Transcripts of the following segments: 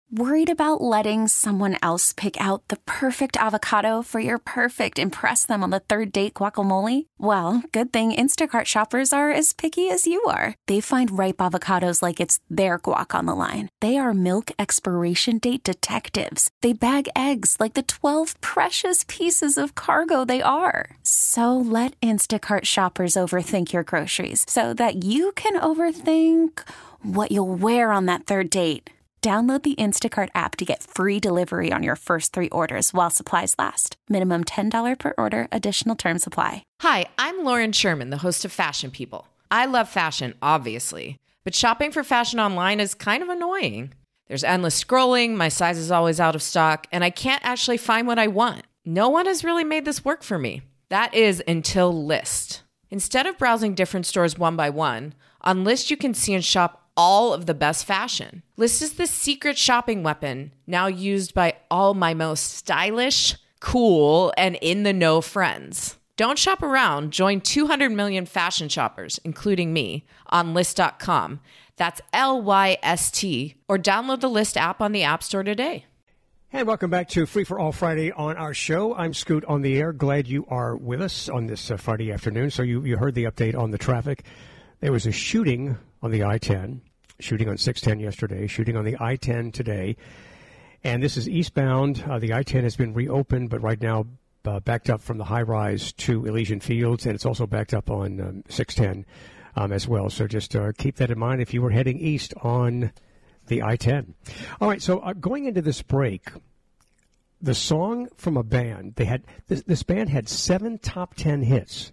Worried about letting someone else pick out the perfect avocado for your perfect impress them on the third date guacamole? Well, good thing Instacart shoppers are as picky as you are. They find ripe avocados like it's their guac on the line. They are milk expiration date detectives. They bag eggs like the 12 precious pieces of cargo they are. So let Instacart shoppers overthink your groceries so that you can overthink what you'll wear on that third date. Download the Instacart app to get free delivery on your first 3 orders while supplies last. Minimum $10 per order. Additional terms apply. Hi, I'm Lauren Sherman, the host of Fashion People. I love fashion, obviously, but shopping for fashion online is kind of annoying. There's endless scrolling, my size is always out of stock, and I can't actually find what I want. No one has really made this work for me. That is until Lyst. Instead of browsing different stores one by one, on Lyst you can see and shop all of the best fashion. Lyst is the secret shopping weapon now used by all my most stylish, cool, and in-the-know friends. Don't shop around. Join 200 million fashion shoppers, including me, on Lyst.com. That's Lyst, or download the Lyst app on the App Store today. And welcome back to Free for All Friday on our show. I'm Scoot on the air. Glad you are with us on this Friday afternoon. So you heard the update on the traffic. There was a shooting on the I-10, shooting on 610 yesterday, shooting on the I-10 today. And this is eastbound. The I-10 has been reopened, but right now backed up from the high-rise to Elysian Fields, and it's also backed up on 610 as well. So just keep that in mind if you were heading east on the I-10. All right, so going into this break, the song from a band, they had this band had 7 top 10 hits.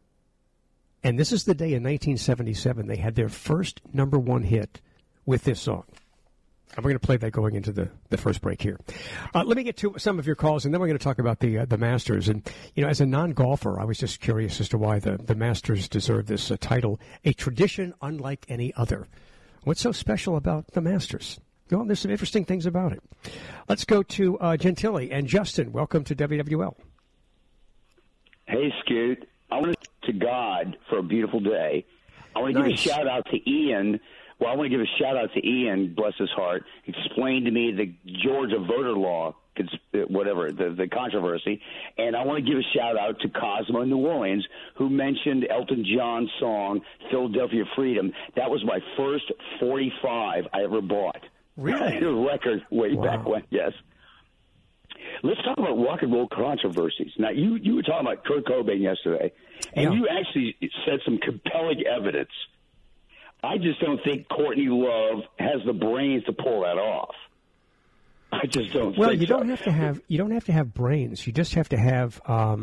And this is the day in 1977 they had their first number 1 hit with this song. And we're going to play that going into the first break here. Let me get to some of your calls, and then we're going to talk about the Masters. And, you know, as a non-golfer, I was just curious as to why the Masters deserve this title, a tradition unlike any other. What's so special about the Masters? Well, there's some interesting things about it. Let's go to Gentilly. And Justin, welcome to WWL. Hey, Scoot. I want to God for a beautiful day. I want to give a shout out to Ian. Well, I want to give a shout out to Ian, bless his heart. Explain to me the Georgia voter law, whatever, the controversy. And I want to give a shout out to Cosmo in New Orleans, who mentioned Elton John's song, Philadelphia Freedom. That was my first 45 I ever bought. Really? A record way back when, yes. Let's talk about rock and roll controversies. Now, you were talking about Kurt Cobain yesterday, and you actually said some compelling evidence. I just don't think Courtney Love has the brains to pull that off. I just don't. Well, think you don't so. have to have brains. You just have to have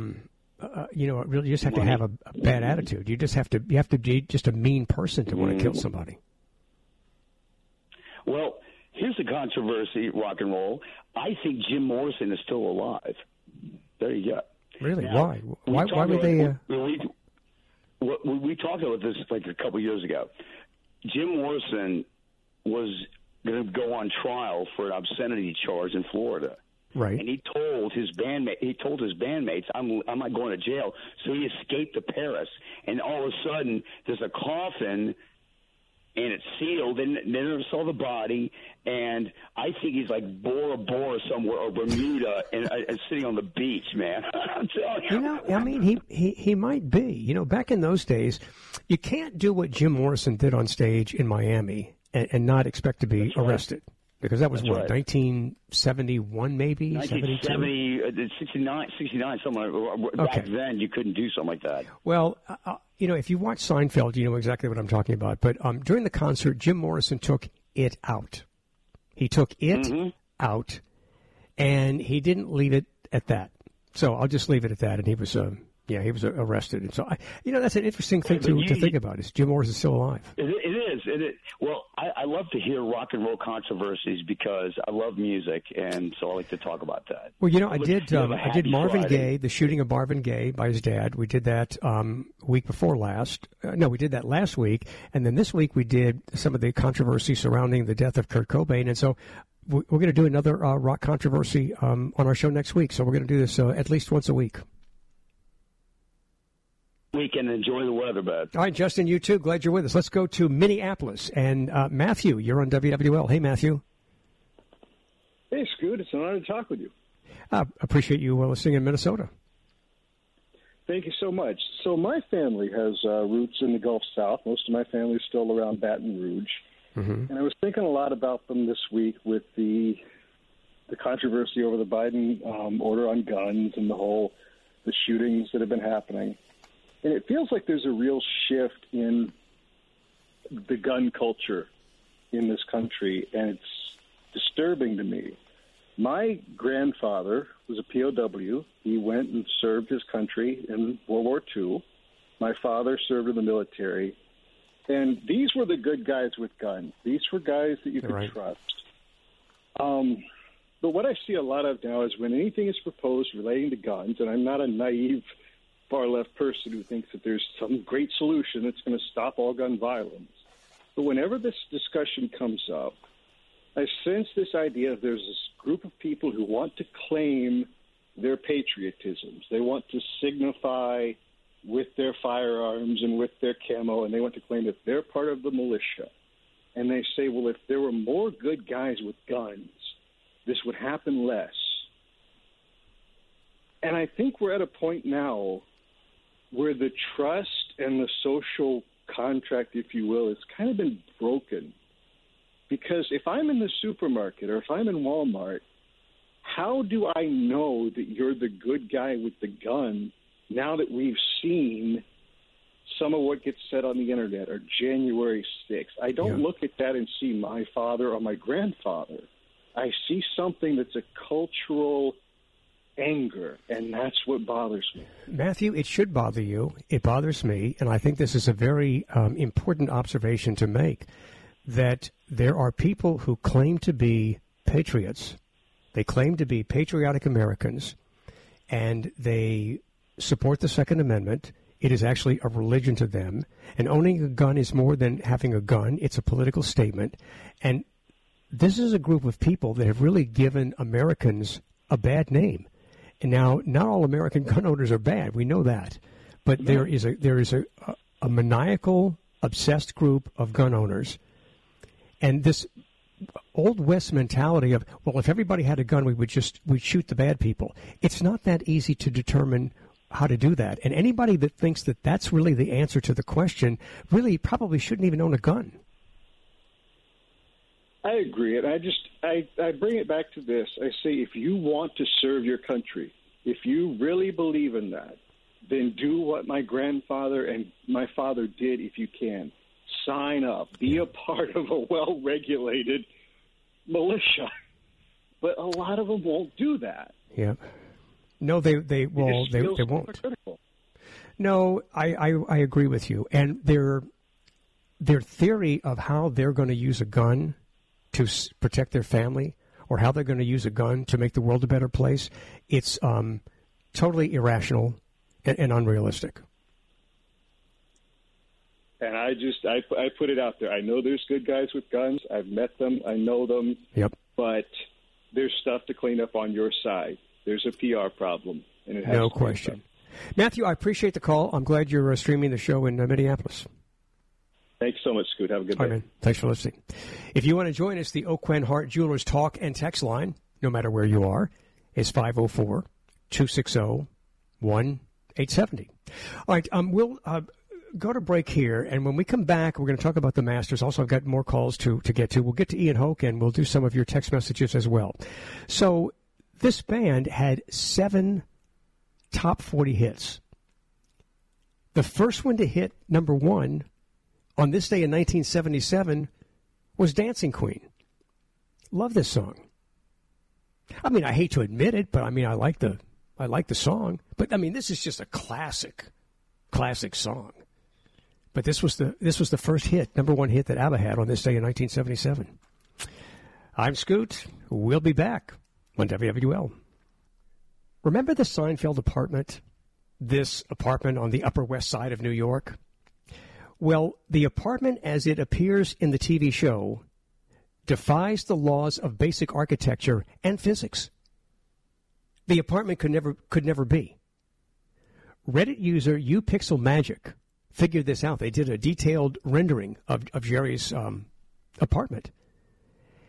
you just have to have a bad attitude. You have to be just a mean person to want to kill somebody. Well, here's the controversy, rock and roll. I think Jim Morrison is still alive. There you go. Really? Now, Why would they? We talked about this like a couple years ago. Jim Morrison was going to go on trial for an obscenity charge in Florida. Right. And he told his bandmates, I'm not going to jail. So he escaped to Paris. And all of a sudden, there's a coffin, and it's sealed, and they never saw the body. And I think he's like Bora Bora somewhere, or Bermuda, and sitting on the beach, man. I'm telling you. You know, I mean, he might be. You know, back in those days, you can't do what Jim Morrison did on stage in Miami and not expect to be arrested. Because that was, 1971 maybe? 1970, 69, something like that. Back then, you couldn't do something like that. Well, you know, if you watch Seinfeld, you know exactly what I'm talking about. But during the concert, Jim Morrison took it out. He took it out, and he didn't leave it at that. So I'll just leave it at that. And he was, he was arrested. And so, that's an interesting thing to think about. Is Jim Morrison still alive? It is. Well, I love to hear rock and roll controversies because I love music, and so I like to talk about that. Well, I did Marvin Gaye, the shooting of Marvin Gaye by his dad. We did that week before last. We did that last week, and then this week we did some of the controversy surrounding the death of Kurt Cobain, and so we're going to do another rock controversy on our show next week. So we're going to do this at least once a week. Weekend, enjoy the weather, bud. All right, Justin, you too. Glad you're with us. Let's go to Minneapolis. And Matthew, you're on WWL. Hey, Matthew. Hey, Scoot. It's an honor to talk with you. Appreciate you listening in Minnesota. Thank you so much. So my family has roots in the Gulf South. Most of my family is still around Baton Rouge. And I was thinking a lot about them this week with the controversy over the Biden order on guns and the shootings that have been happening. And it feels like there's a real shift in the gun culture in this country, and it's disturbing to me. My grandfather was a POW. He went and served his country in World War II. My father served in the military. And these were the good guys with guns. These were guys that you could trust. But what I see a lot of now is when anything is proposed relating to guns, and I'm not a naive far-left person who thinks that there's some great solution that's going to stop all gun violence. But whenever this discussion comes up, I sense this idea of there's this group of people who want to claim their patriotisms. They want to signify with their firearms and with their camo, and they want to claim that they're part of the militia. And they say, well, if there were more good guys with guns, this would happen less. And I think we're at a point now where the trust and the social contract, if you will, has kind of been broken. Because if I'm in the supermarket or if I'm in Walmart, how do I know that you're the good guy with the gun now that we've seen some of what gets said on the internet or January 6th? I don't look at that and see my father or my grandfather. I see something that's a cultural anger, and that's what bothers me. Matthew, it should bother you. It bothers me, and I think this is a very important observation to make, that there are people who claim to be patriots. They claim to be patriotic Americans, and they support the Second Amendment. It is actually a religion to them, and owning a gun is more than having a gun. It's a political statement, and this is a group of people that have really given Americans a bad name. And now, not all American gun owners are bad. We know that. But there is a maniacal, obsessed group of gun owners. And this Old West mentality of, well, if everybody had a gun, we'd shoot the bad people. It's not that easy to determine how to do that. And anybody that thinks that that's really the answer to the question really probably shouldn't even own a gun. I agree, and I bring it back to this. I say, if you want to serve your country, if you really believe in that, then do what my grandfather and my father did if you can. Sign up. Be a part of a well-regulated militia. But a lot of them won't do that. Yeah. No, they won't. No, I agree with you. And their theory of how they're going to use a gun to protect their family, or how they're going to use a gun to make the world a better place, it's totally irrational and unrealistic. And I put it out there. I know there's good guys with guns. I've met them. I know them. Yep. But there's stuff to clean up on your side. There's a PR problem, and it has no question. Matthew, I appreciate the call. I'm glad you're streaming the show in Minneapolis. Thanks so much, Scoot. Have a good day. All right, man. Thanks for listening. If you want to join us, the Aucoin Hart Jewelers talk and text line, no matter where you are, is 504-260-1870. All right, we'll go to break here, and when we come back, we're going to talk about the Masters. Also, I've got more calls to get to. We'll get to Ian Hoke, and we'll do some of your text messages as well. So this band had 7 top 40 hits. The first one to hit number 1 on this day in 1977 was Dancing Queen. Love this song. I mean, I hate to admit it, but I mean, I like the song. But I mean, this is just a classic song. But this was the first hit, number 1 hit that ABBA had on this day in 1977. I'm Scoot. We'll be back on WWL. Remember the Seinfeld apartment? This apartment on the Upper West Side of New York? Well, the apartment as it appears in the TV show defies the laws of basic architecture and physics. The apartment could never be. Reddit user UPixelMagic figured this out. They did a detailed rendering of Jerry's apartment.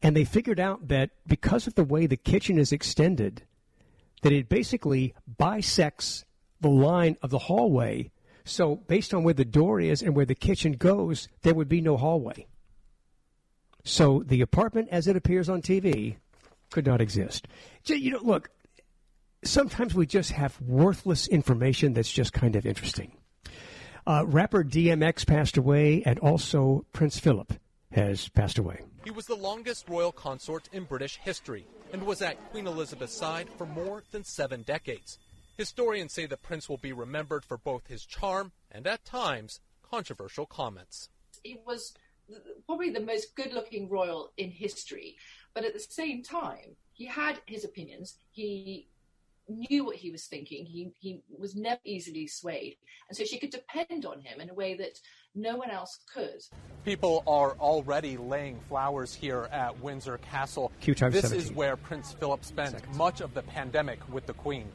And they figured out that because of the way the kitchen is extended, that it basically bisects the line of the hallway. So based on where the door is and where the kitchen goes, there would be no hallway. So the apartment as it appears on TV could not exist. Look, sometimes we just have worthless information that's just kind of interesting. Rapper DMX passed away, and also Prince Philip has passed away. He was the longest royal consort in British history and was at Queen Elizabeth's side for more than 7 decades. Historians say the prince will be remembered for both his charm and, at times, controversial comments. He was probably the most good-looking royal in history, but at the same time, he had his opinions. He knew what he was thinking. He was never easily swayed. And so she could depend on him in a way that no one else could. People are already laying flowers here at Windsor Castle. This 17. Is where Prince Philip spent much of the pandemic with the Queen.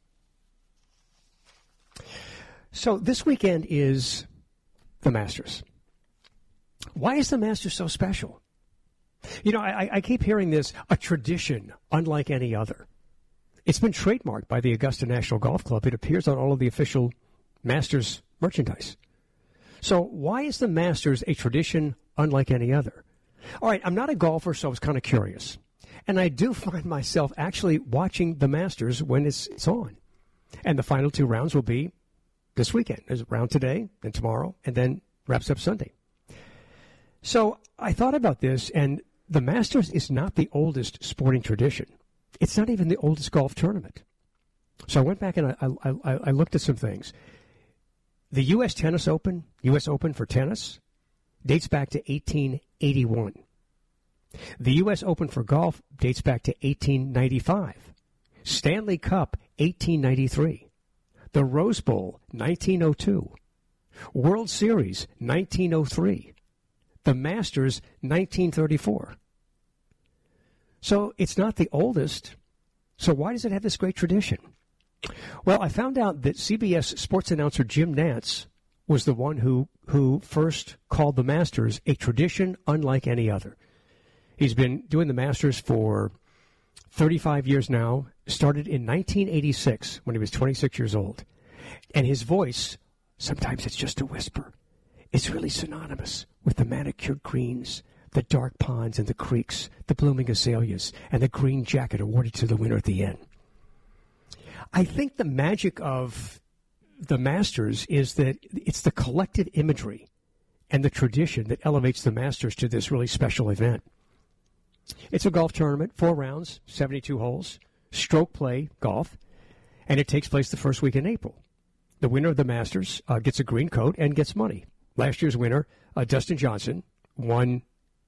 So this weekend is the Masters. Why is the Masters so special? I keep hearing this, a tradition unlike any other. It's been trademarked by the Augusta National Golf Club. It appears on all of the official Masters merchandise. So why is the Masters a tradition unlike any other? All right, I'm not a golfer, so I was kind of curious. And I do find myself actually watching the Masters when it's on. And the final 2 rounds will be this weekend. There's a round today and tomorrow, and then wraps up Sunday. So I thought about this, and the Masters is not the oldest sporting tradition. It's not even the oldest golf tournament. So I went back and I looked at some things. The U.S. Open for tennis, dates back to 1881. The U.S. Open for golf dates back to 1895. Stanley Cup, 1893. The Rose Bowl, 1902. World Series, 1903. The Masters, 1934. So it's not the oldest. So why does it have this great tradition? Well, I found out that CBS sports announcer Jim Nantz was the one who first called the Masters a tradition unlike any other. He's been doing the Masters for 35 years now, started in 1986 when he was 26 years old. And his voice, sometimes it's just a whisper. It's really synonymous with the manicured greens, the dark ponds and the creeks, the blooming azaleas, and the green jacket awarded to the winner at the end. I think the magic of the Masters is that it's the collective imagery and the tradition that elevates the Masters to this really special event. It's a golf tournament, 4 rounds, 72 holes, stroke play golf, and it takes place the first week in April. The winner of the Masters gets a green coat and gets money. Last year's winner, Dustin Johnson, won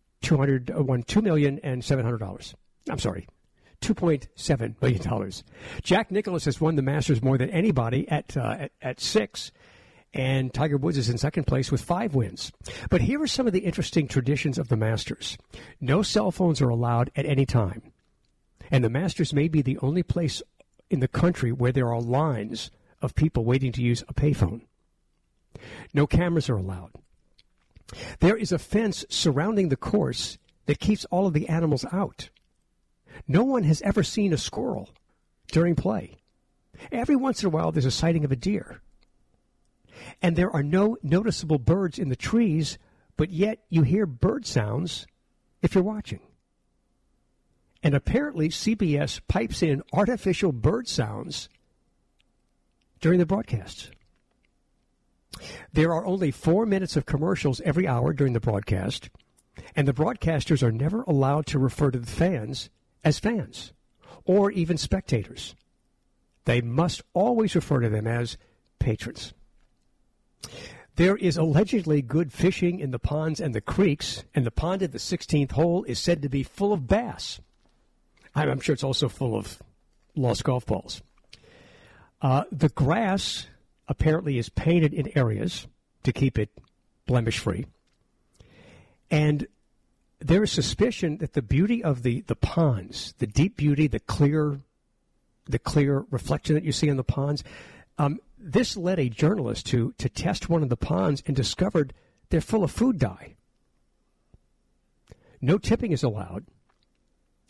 $2,700,000. I'm sorry, $2.7 million. Jack Nicklaus has won the Masters more than anybody at 6, and Tiger Woods is in second place with 5 wins. But here are some of the interesting traditions of the Masters. No cell phones are allowed at any time, and the Masters may be the only place in the country where there are lines of people waiting to use a payphone. No cameras are allowed. There is a fence surrounding the course that keeps all of the animals out. No one has ever seen a squirrel during play. Every once in a while, there's a sighting of a deer. And there are no noticeable birds in the trees, but yet you hear bird sounds if you're watching. And apparently, CBS pipes in artificial bird sounds during the broadcasts. There are only 4 minutes of commercials every hour during the broadcast, and the broadcasters are never allowed to refer to the fans as fans or even spectators. They must always refer to them as patrons. There is allegedly good fishing in the ponds and the creeks, and the pond at the 16th hole is said to be full of bass. I'm sure it's also full of lost golf balls. The grass apparently is painted in areas to keep it blemish-free. And there is suspicion that the beauty of the ponds, the deep beauty, the clear reflection that you see in the ponds, this led a journalist to test one of the ponds and discovered they're full of food dye. No tipping is allowed.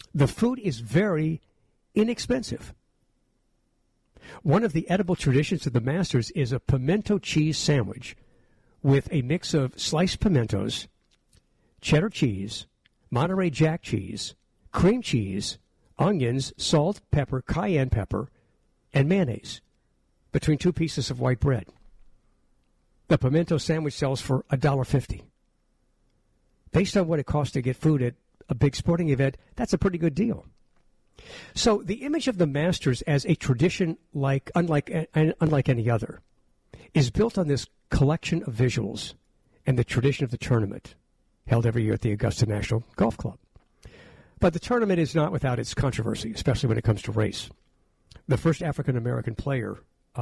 The food is very inexpensive. One of the edible traditions of the Masters is a pimento cheese sandwich with a mix of sliced pimentos, cheddar cheese, Monterey Jack cheese, cream cheese, onions, salt, pepper, cayenne pepper, and mayonnaise between 2 pieces of white bread. The pimento sandwich sells for $1.50. Based on what it costs to get food at a big sporting event, that's a pretty good deal. So the image of the Masters as a tradition unlike any other is built on this collection of visuals and the tradition of the tournament held every year at the Augusta National Golf Club. But the tournament is not without its controversy, especially when it comes to race. The first African-American player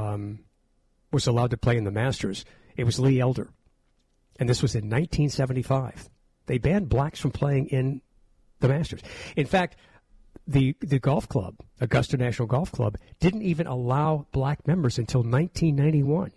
was allowed to play in the Masters. It was Lee Elder, and this was in 1975. They banned blacks from playing in the Masters. In fact, the golf club, Augusta National Golf Club, didn't even allow black members until 1991.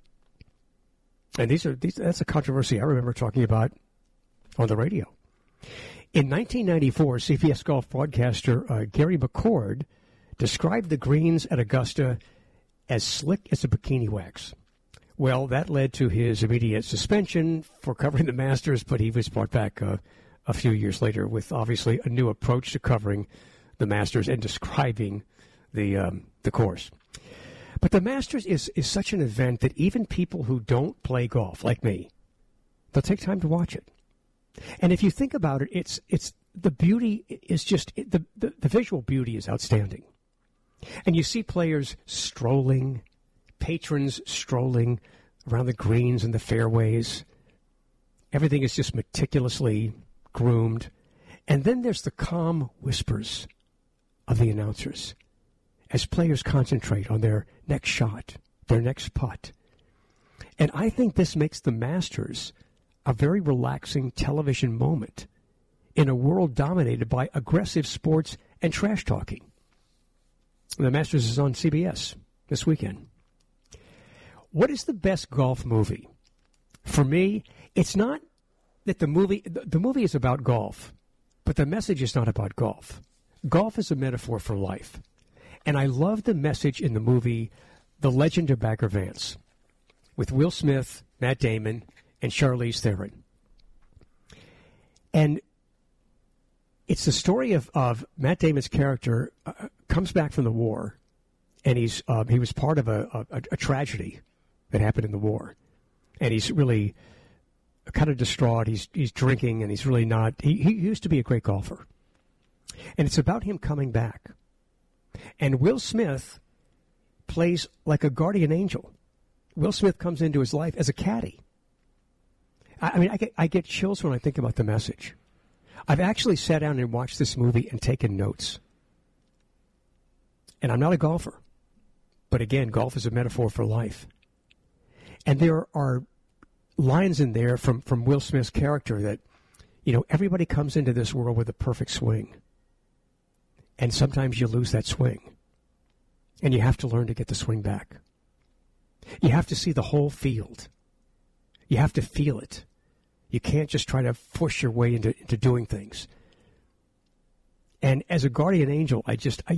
And that's a controversy I remember talking about on the radio. In 1994, CBS Golf broadcaster Gary McCord described the greens at Augusta as slick as a bikini wax. Well, that led to his immediate suspension for covering the Masters, but he was brought back a few years later with obviously a new approach to covering the Masters and describing the course. But the Masters is such an event that even people who don't play golf, like me, they'll take time to watch it. And if you think about it, it's the beauty is just the visual beauty is outstanding. And you see players strolling, patrons strolling around the greens and the fairways. Everything is just meticulously groomed. And then there's the calm whispers of the announcers as players concentrate on their next shot, their next putt. And I think this makes the Masters a very relaxing television moment in a world dominated by aggressive sports and trash talking. The Masters is on CBS this weekend. What is the best golf movie? For me, it's not that the movie is about golf, but the message is not about golf. Golf is a metaphor for life. And I love the message in the movie The Legend of Bagger Vance with Will Smith, Matt Damon, and Charlize Theron. And it's the story of Matt Damon's character comes back from the war, and he was part of a tragedy that happened in the war. And he's really kind of distraught. He's drinking, and he's really not. He used to be a great golfer. And it's about him coming back. And Will Smith plays like a guardian angel. Will Smith comes into his life as a caddy. I mean, I get chills when I think about the message. I've actually sat down and watched this movie and taken notes. And I'm not a golfer. But again, golf is a metaphor for life. And there are lines in there from Will Smith's character that, everybody comes into this world with a perfect swing. And sometimes you lose that swing. And you have to learn to get the swing back. You have to see the whole field. You have to feel it. You can't just try to push your way into doing things. And as a guardian angel, I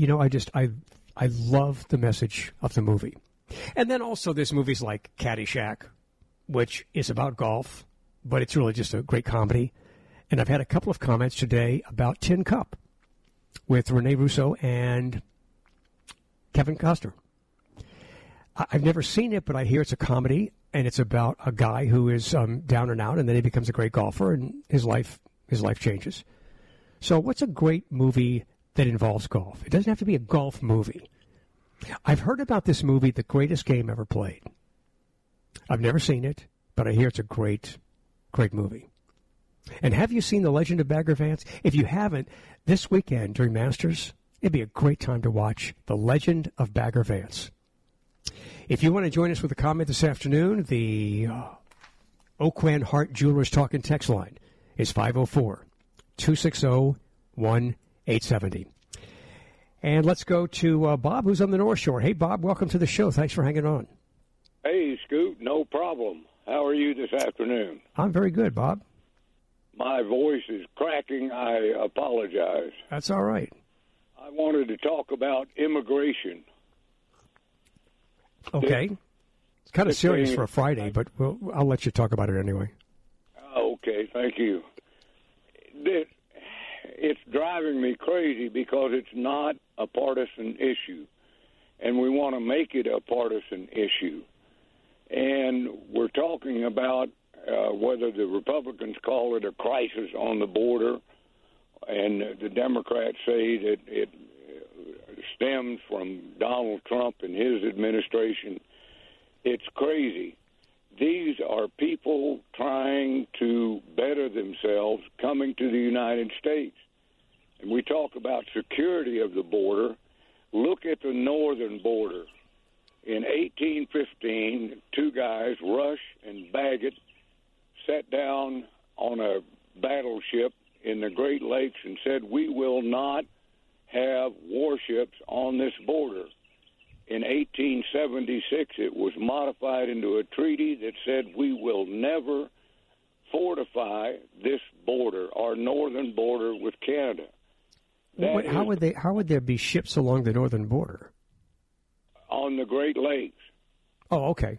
love the message of the movie. And then also there's movies like Caddyshack, which is about golf, but it's really just a great comedy. And I've had a couple of comments today about Tin Cup with Rene Russo and Kevin Costner. I've never seen it, but I hear it's a comedy, and it's about a guy who is down and out, and then he becomes a great golfer, and his life changes. So what's a great movie that involves golf? It doesn't have to be a golf movie. I've heard about this movie, The Greatest Game Ever Played. I've never seen it, but I hear it's a great, great movie. And have you seen The Legend of Bagger Vance? If you haven't, this weekend during Masters, it'd be a great time to watch The Legend of Bagger Vance. If you want to join us with a comment this afternoon, the Oakland Hart Jewelers Talk and Text line is 504-260-1870. And let's go to Bob, who's on the North Shore. Hey, Bob, welcome to the show. Thanks for hanging on. Hey, Scoot, no problem. How are you this afternoon? I'm very good, Bob. my voice is cracking. I apologize. That's all right. I wanted to talk about immigration. Okay. It's kind of serious for a Friday, but I'll let you talk about it anyway. Okay, thank you. It's driving me crazy because it's not a partisan issue, and we want to make it a partisan issue. And we're talking about whether the Republicans call it a crisis on the border, and the Democrats say that it stems from Donald Trump and his administration. It's crazy. These are people trying to better themselves coming to the United States. And we talk about security of the border. Look at the northern border. In 1815, two guys, Rush and Bagot, sat down on a battleship in the Great Lakes and said, we will not have warships on this border. In 1876, it was modified into a treaty that said we will never fortify this border, our northern border with Canada. How would there be ships along the northern border? On the Great Lakes. Oh, okay.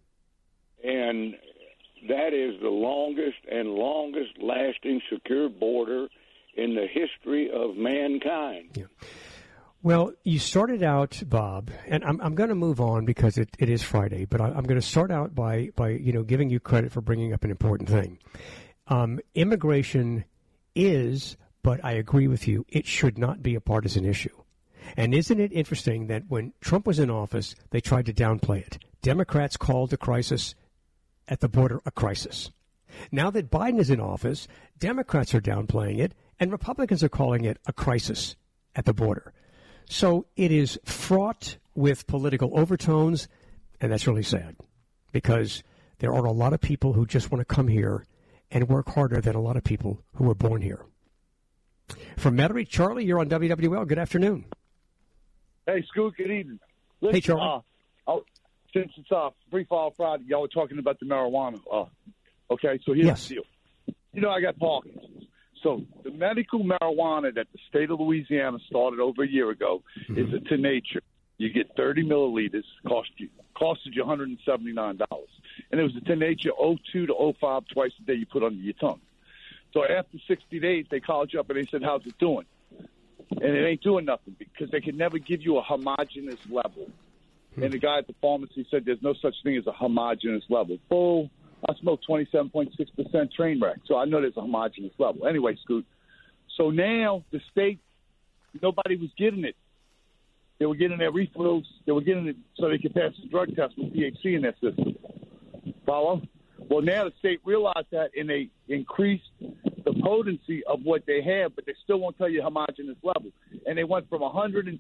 And that is the longest and longest-lasting secure border in the history of mankind. Yeah. Well, you started out, Bob, and I'm going to move on because it is Friday, but I'm going to start out by giving you credit for bringing up an important thing. Immigration is, but I agree with you, it should not be a partisan issue. And isn't it interesting that when Trump was in office, they tried to downplay it? Democrats called the crisis at the border a crisis. Now that Biden is in office, Democrats are downplaying it, and Republicans are calling it a crisis at the border. So it is fraught with political overtones, and that's really sad because there are a lot of people who just want to come here and work harder than a lot of people who were born here. From Metairie, Charlie, you're on WWL. Good afternoon. Hey, Scoot, good evening. Listen, hey, Charlie. Since it's Free Fall Friday, y'all were talking about the marijuana. Okay, so here's the deal. You know, I got Parkinson's. So the medical marijuana that the state of Louisiana started over a year ago is a to nature. You get 30 milliliters, costed you $179. And it was a to nature 02 to 05 twice a day you put under your tongue. So after 60 days, they called you up and they said, how's it doing? And it ain't doing nothing because they can never give you a homogeneous level. And the guy at the pharmacy said there's no such thing as a homogeneous level. Bull. I smoked 27.6% train wreck, so I know there's a homogeneous level. Anyway, Scoot, so now the state, nobody was getting it. They were getting their refills. They were getting it so they could pass the drug test with THC in their system. Follow? Well, now the state realized that, and they increased the potency of what they have, but they still won't tell you homogeneous level. And they went from $179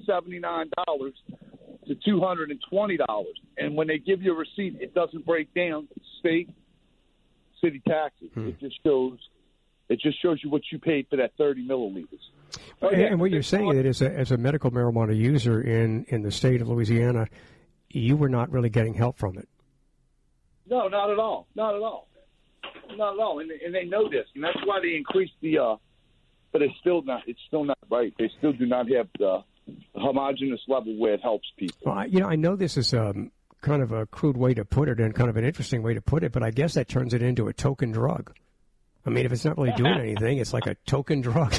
to $220. And when they give you a receipt, it doesn't break down state, city taxes. It just shows you what you paid for that 30 milliliters. And what you're saying is that as a medical marijuana user in the state of Louisiana, you were not really getting help from it. No, not at all. Not at all. And they know this, and that's why they increased the. But it's still not right. They still do not have the homogeneous level where it helps people. Well, I know this is kind of a crude way to put it and kind of an interesting way to put it, but I guess that turns it into a token drug. I mean, if it's not really doing anything, it's like a token drug.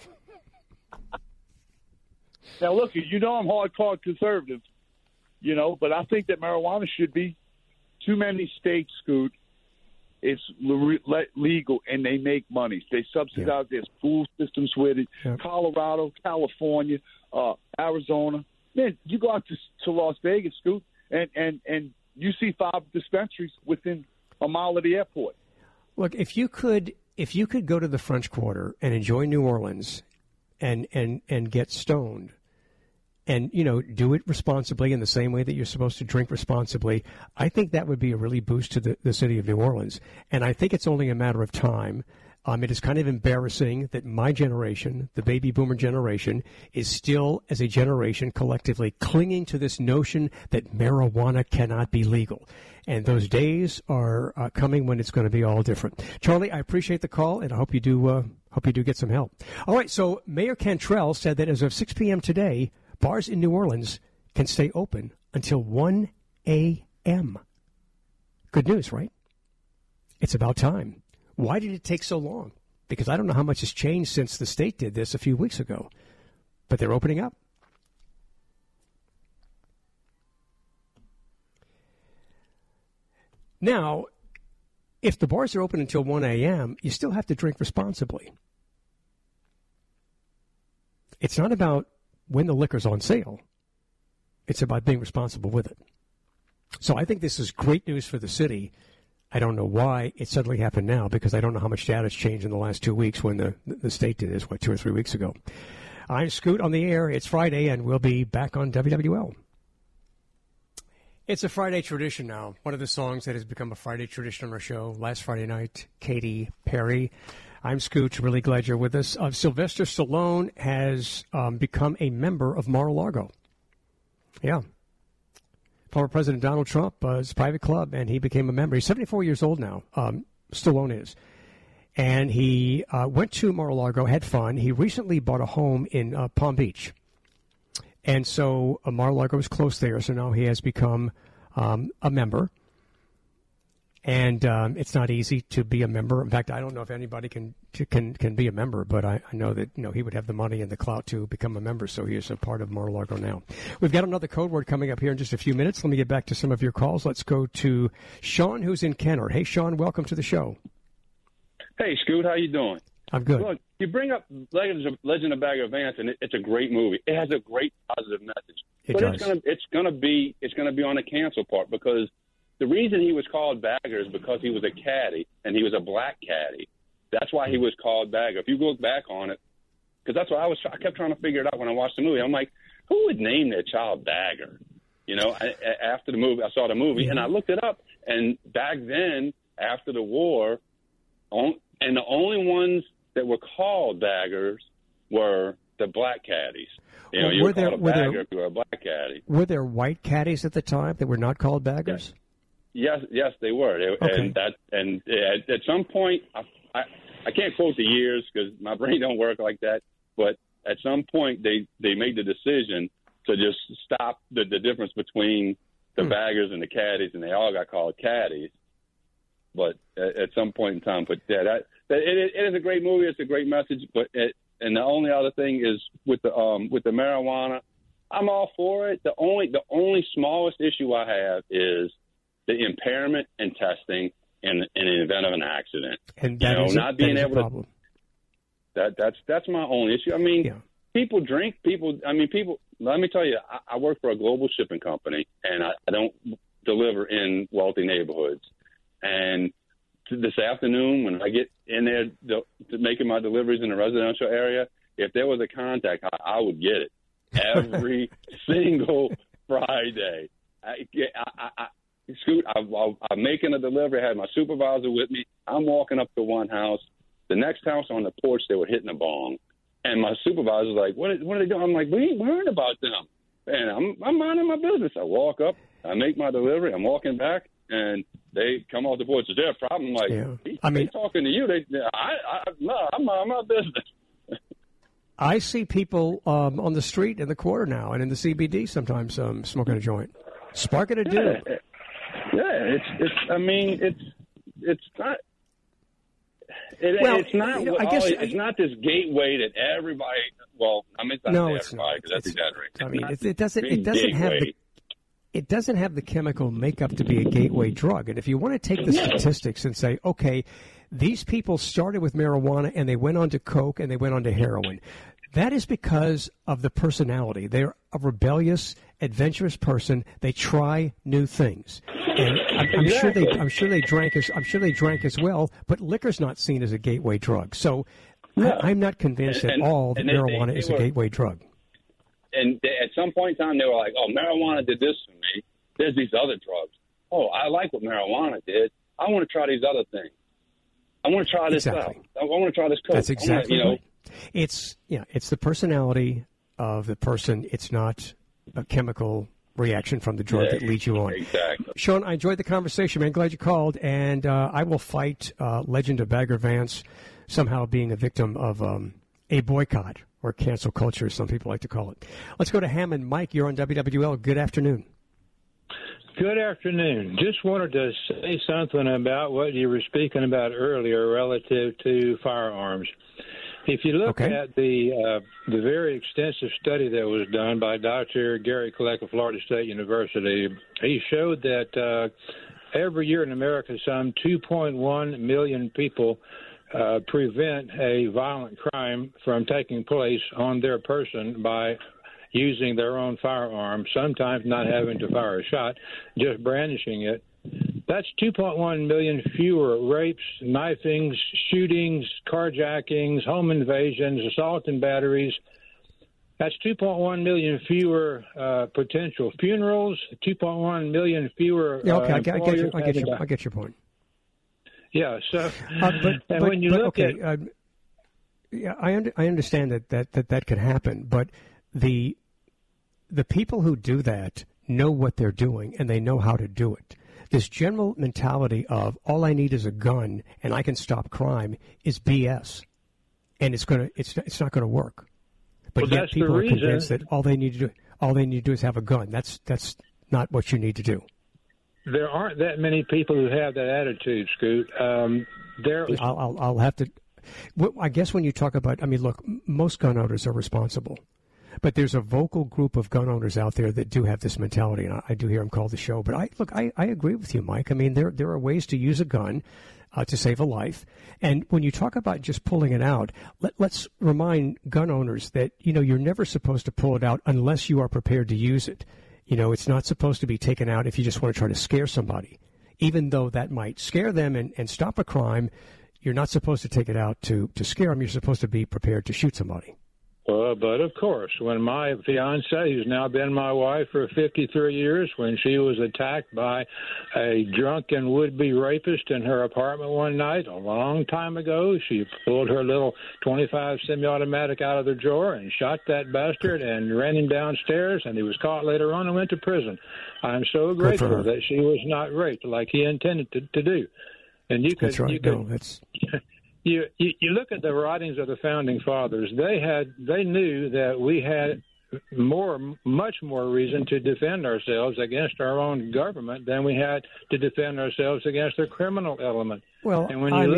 Now, look, I'm hardcore conservative, but I think that marijuana should be. Too many states, Scoot, it's legal, and they make money. They subsidize their school systems with it. Yeah. Colorado, California, Arizona. Man, you go out to Las Vegas, Scoot, and you see 5 dispensaries within a mile of the airport. Look, if you could go to the French Quarter and enjoy New Orleans and get stoned and, do it responsibly in the same way that you're supposed to drink responsibly, I think that would be a really boost to the city of New Orleans. And I think it's only a matter of time It is kind of embarrassing that my generation, the baby boomer generation, is still, as a generation, collectively clinging to this notion that marijuana cannot be legal. And those days are coming when it's going to be all different. Charlie, I appreciate the call, and I hope you do get some help. All right, so Mayor Cantrell said that as of 6 p.m. today, bars in New Orleans can stay open until 1 a.m. Good news, right? It's about time. Why did it take so long? Because I don't know how much has changed since the state did this a few weeks ago. But they're opening up. Now, if the bars are open until 1 a.m., you still have to drink responsibly. It's not about when the liquor's on sale. It's about being responsible with it. So I think this is great news for the city. I don't know why it suddenly happened now, because I don't know how much data has changed in the last 2 weeks when the state did this, 2 or 3 weeks ago. I'm Scoot on the air. It's Friday, and we'll be back on WWL. It's a Friday tradition now. One of the songs that has become a Friday tradition on our show, last Friday night, Katy Perry. I'm Scoot. Really glad you're with us. Sylvester Stallone has become a member of Mar-a-Lago. Yeah. Former President Donald Trump, his private club, and he became a member. He's 74 years old now, Stallone is. And he went to Mar-a-Lago, had fun. He recently bought a home in Palm Beach. And so Mar-a-Lago is close there, so now he has become a member. And it's not easy to be a member. In fact, I don't know if anybody can be a member, but I know that he would have the money and the clout to become a member, so he is a part of Mar-a-Lago now. We've got another code word coming up here in just a few minutes. Let me get back to some of your calls. Let's go to Sean, who's in Kenner. Hey, Sean, welcome to the show. Hey, Scoot, how you doing? I'm good. Look, you bring up Legend of Bagger Vance, and it's a great movie. It has a great positive message. But it's gonna be on the cancel part, because the reason he was called Bagger is because he was a caddy, and he was a black caddy. That's why he was called Bagger. If you look back on it, because that's what I kept trying to figure it out when I watched the movie. I'm like, who would name their child Bagger? After the movie, I saw the movie, and I looked it up. And back then, after the war, and the only ones that were called Baggers were the black caddies. You were called a bagger if you were a black caddy. Were there white caddies at the time that were not called Baggers? Yes, they were. Okay. And at some point, I can't quote the years because my brain don't work like that. But at some point, they made the decision to just stop the difference between the baggers and the caddies, and they all got called caddies. But at some point in time, it is a great movie. It's a great message. And the only other thing is with the marijuana, I'm all for it. The only smallest issue I have is the impairment and testing in the event of an accident. And that is not being able problem. That's my only issue. I mean, people drink. People. Let me tell you, I work for a global shipping company, and I don't deliver in wealthy neighborhoods. And this afternoon, when I get in there to making my deliveries in the residential area, if there was a contact, I would get it every single Friday. I'm making a delivery. I had my supervisor with me. I'm walking up to one house. The next house on the porch, they were hitting a bong. And my supervisor's like, what are they doing? I'm like, we ain't worried about them. And I'm minding my business. I walk up. I make my delivery. I'm walking back. And they come off the porch. Is there a problem? Like, he's talking to you. I'm mind my business. I see people on the street in the quarter now and in the CBD sometimes smoking a joint. Sparking a dude. Yeah, it's not. It's not this gateway that everybody. Well, it's not everybody because that's exaggerating. It doesn't have the chemical makeup to be a gateway drug. And if you want to take the statistics and say, okay, these people started with marijuana and they went on to coke and they went on to heroin, that is because of the personality. They're a rebellious, adventurous person. They try new things. And I'm sure they drank as well, but liquor's not seen as a gateway drug. So I'm not convinced at all that marijuana is a gateway drug. And at some point in time, they were like, oh, marijuana did this for me. There's these other drugs. Oh, I like what marijuana did. I want to try these other things. I want to try this out. I want to try this Coke. That's exactly right. It's the personality of the person. It's not a chemical reaction from the drug that leads you on. Exactly. Sean, I enjoyed the conversation, man. Glad you called, and I will fight legend of Bagger Vance somehow being a victim of a boycott or cancel culture, as some people like to call it. Let's go to Hammond. Mike, you're on WWL. Good afternoon. Good afternoon. Just wanted to say something about what you were speaking about earlier relative to firearms. If you look at the very extensive study that was done by Dr. Gary Kleck of Florida State University, he showed that every year in America, some 2.1 million people prevent a violent crime from taking place on their person by using their own firearm, sometimes not having to fire a shot, just brandishing it. That's 2.1 million fewer rapes, knifings, shootings, carjackings, home invasions, assault and batteries. That's 2.1 million fewer potential funerals, 2.1 million fewer. Yeah, okay, I get your point. Yeah, so when you look at, I understand that could happen, but the people who do that know what they're doing and they know how to do it. This general mentality of all I need is a gun and I can stop crime is BS, and it's not going to work. But yet people are convinced that all they need to do is have a gun. That's not what you need to do. There aren't that many people who have that attitude, Scoot. I'll have to. I guess when you talk about, look, most gun owners are responsible. But there's a vocal group of gun owners out there that do have this mentality, and I do hear them call the show. But I agree with you, Mike. There are ways to use a gun to save a life. And when you talk about just pulling it out, let's remind gun owners that, you're never supposed to pull it out unless you are prepared to use it. It's not supposed to be taken out if you just want to try to scare somebody. Even though that might scare them and stop a crime, you're not supposed to take it out to scare them. You're supposed to be prepared to shoot somebody. But of course, when my fiancée, who's now been my wife for 53 years, when she was attacked by a drunken would-be rapist in her apartment one night a long time ago, she pulled her little .25 semi-automatic out of the drawer and shot that bastard and ran him downstairs, and he was caught later on and went to prison. I'm so grateful that she was not raped like he intended to do. And you could, that's right. You look at the writings of the founding fathers. They knew that we had much more reason to defend ourselves against our own government than we had to defend ourselves against the criminal element. Well,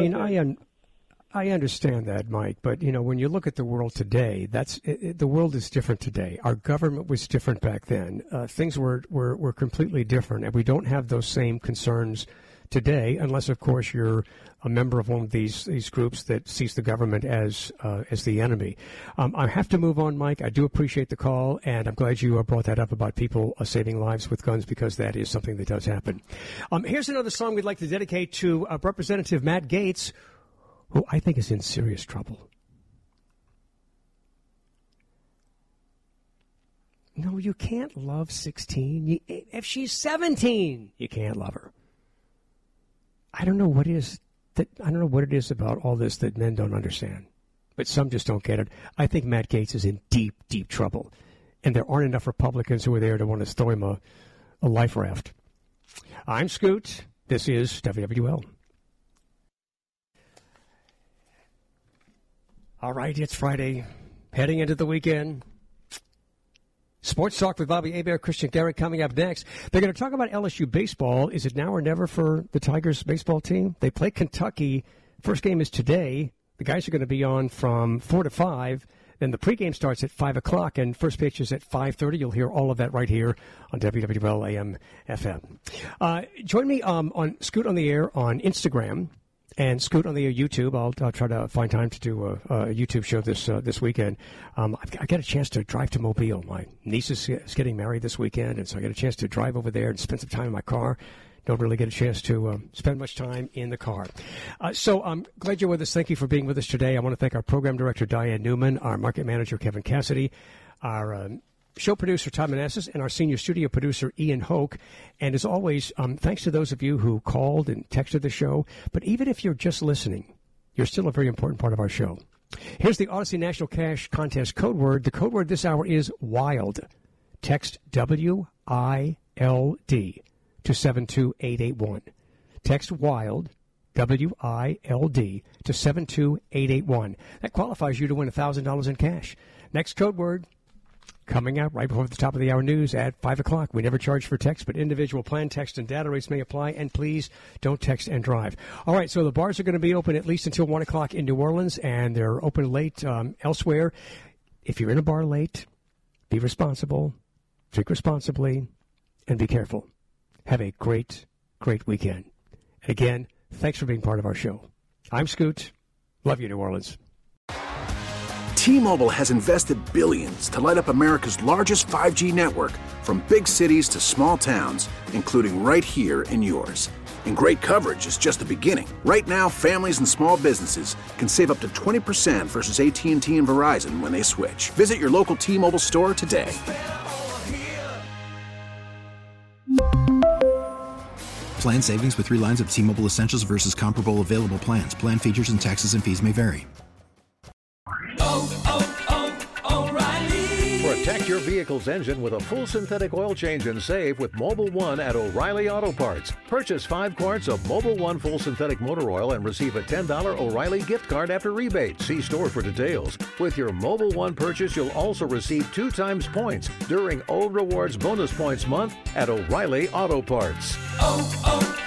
I understand that, Mike, but when you look at the world today, the world is different today. Our government was different back then. Things were completely different, and we don't have those same concerns today, unless, of course, you're a member of one of these groups that sees the government as the enemy. I have to move on, Mike. I do appreciate the call, and I'm glad you brought that up about people saving lives with guns, because that is something that does happen. Here's another song we'd like to dedicate to Representative Matt Gaetz, who I think is in serious trouble. No, you can't love 16. If she's 17, you can't love her. I don't know what it is about all this that men don't understand, but some just don't get it. I think Matt Gaetz is in deep, deep trouble, and there aren't enough Republicans who are there to want to throw him a life raft. I'm Scoot. This is WWL. All right, it's Friday, heading into the weekend. Sports Talk with Bobby Hebert, Christian Garrett coming up next. They're going to talk about LSU baseball. Is it now or never for the Tigers baseball team? They play Kentucky. First game is today. The guys are going to be on from 4 to 5. Then the pregame starts at 5 o'clock, and first pitch is at 5:30. You'll hear all of that right here on WWL AM FM. Join me on Scoot on the Air on Instagram. And Scoot on the Air YouTube. I'll try to find time to do a YouTube show this weekend. I got a chance to drive to Mobile. My niece is getting married this weekend, and so I got a chance to drive over there and spend some time in my car. Don't really get a chance to spend much time in the car. So I'm glad you're with us. Thank you for being with us today. I want to thank our program director, Diane Newman, our market manager, Kevin Cassidy, our show producer Tom Manassas and our senior studio producer Ian Hoke. And as always, thanks to those of you who called and texted the show. But even if you're just listening, you're still a very important part of our show. Here's the Odyssey National Cash Contest code word. The code word this hour is WILD. Text WILD to 72881. Text WILD, WILD, to 72881. That qualifies you to win $1,000 in cash. Next code word coming out right before the top of the hour news at 5 o'clock. We never charge for text, but individual plan text and data rates may apply, and please don't text and drive. All right, so the bars are going to be open at least until 1 o'clock in New Orleans, and they're open late elsewhere. If you're in a bar late, be responsible, drink responsibly, and be careful. Have a great, great weekend. And again, thanks for being part of our show. I'm Scoot. Love you, New Orleans. T-Mobile has invested billions to light up America's largest 5G network, from big cities to small towns, including right here in yours. And great coverage is just the beginning. Right now, families and small businesses can save up to 20% versus AT&T and Verizon when they switch. Visit your local T-Mobile store today. Plan savings with 3 lines of T-Mobile Essentials versus comparable available plans. Plan features and taxes and fees may vary. O'Reilly. Protect your vehicle's engine with a full synthetic oil change and save with Mobil 1 at O'Reilly Auto Parts. Purchase 5 quarts of Mobil 1 full synthetic motor oil and receive a $10 O'Reilly gift card after rebate. See store for details. With your Mobil 1 purchase, you'll also receive 2 times points during O Rewards Bonus Points Month at O'Reilly Auto Parts.